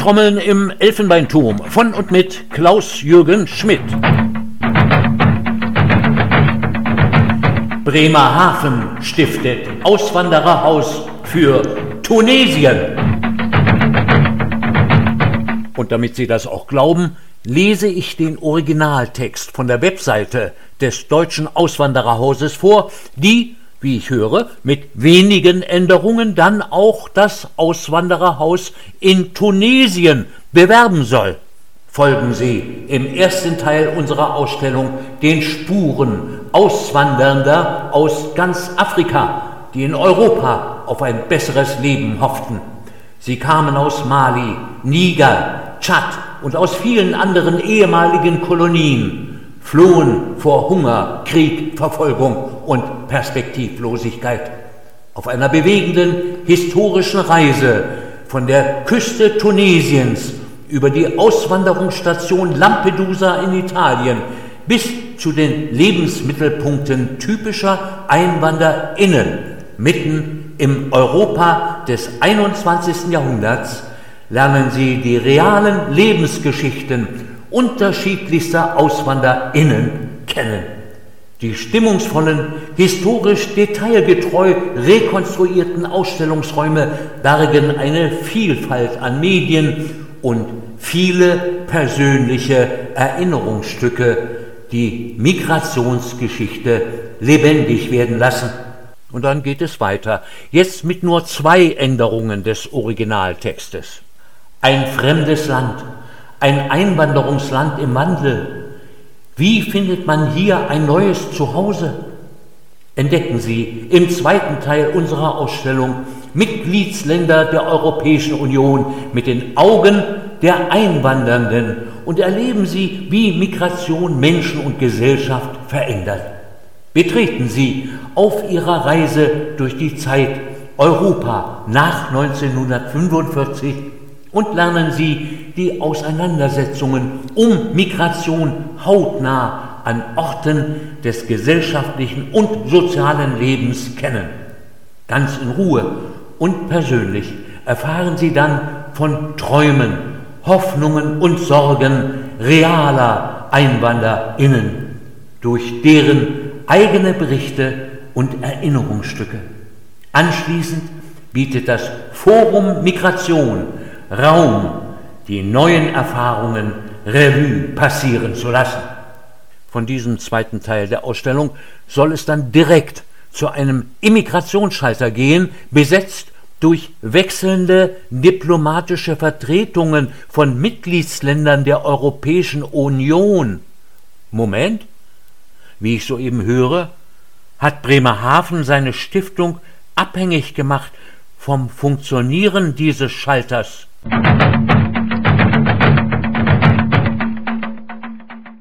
Trommeln im Elfenbeinturm von und mit Klaus-Jürgen Schmidt. Bremerhaven stiftet Auswandererhaus für Tunesien. Und damit Sie das auch glauben, lese ich den Originaltext von der Webseite des Deutschen Auswandererhauses vor, die, wie ich höre, mit wenigen Änderungen dann auch das Auswandererhaus in Tunesien bewerben soll. Folgen Sie im ersten Teil unserer Ausstellung den Spuren Auswandernder aus ganz Afrika, die in Europa auf ein besseres Leben hofften. Sie kamen aus Mali, Niger, Tschad und aus vielen anderen ehemaligen Kolonien, flohen vor Hunger, Krieg, Verfolgung und Perspektivlosigkeit. Auf einer bewegenden historischen Reise von der Küste Tunesiens über die Auswanderungsstation Lampedusa in Italien bis zu den Lebensmittelpunkten typischer EinwanderInnen mitten im Europa des 21. Jahrhunderts lernen Sie die realen Lebensgeschichten unterschiedlichster AuswanderInnen kennen. Die stimmungsvollen, historisch detailgetreu rekonstruierten Ausstellungsräume bergen eine Vielfalt an Medien und viele persönliche Erinnerungsstücke, die Migrationsgeschichte lebendig werden lassen. Und dann geht es weiter, jetzt mit nur 2 Änderungen des Originaltextes. Ein fremdes Land, ein Einwanderungsland im Wandel. Wie findet man hier ein neues Zuhause? Entdecken Sie im zweiten Teil unserer Ausstellung Mitgliedsländer der Europäischen Union mit den Augen der Einwandernden und erleben Sie, wie Migration Menschen und Gesellschaft verändert. Betreten Sie auf Ihrer Reise durch die Zeit Europa nach 1945 und lernen Sie die Auseinandersetzungen um Migration hautnah an Orten des gesellschaftlichen und sozialen Lebens kennen. Ganz in Ruhe und persönlich erfahren Sie dann von Träumen, Hoffnungen und Sorgen realer EinwanderInnen durch deren eigene Berichte und Erinnerungsstücke. Anschließend bietet das Forum Migration Raum, die neuen Erfahrungen Revue passieren zu lassen. Von diesem zweiten Teil der Ausstellung soll es dann direkt zu einem Immigrationsschalter gehen, besetzt durch wechselnde diplomatische Vertretungen von Mitgliedsländern der Europäischen Union. Moment, wie ich soeben höre, hat Bremerhaven seine Stiftung abhängig gemacht vom Funktionieren dieses Schalters.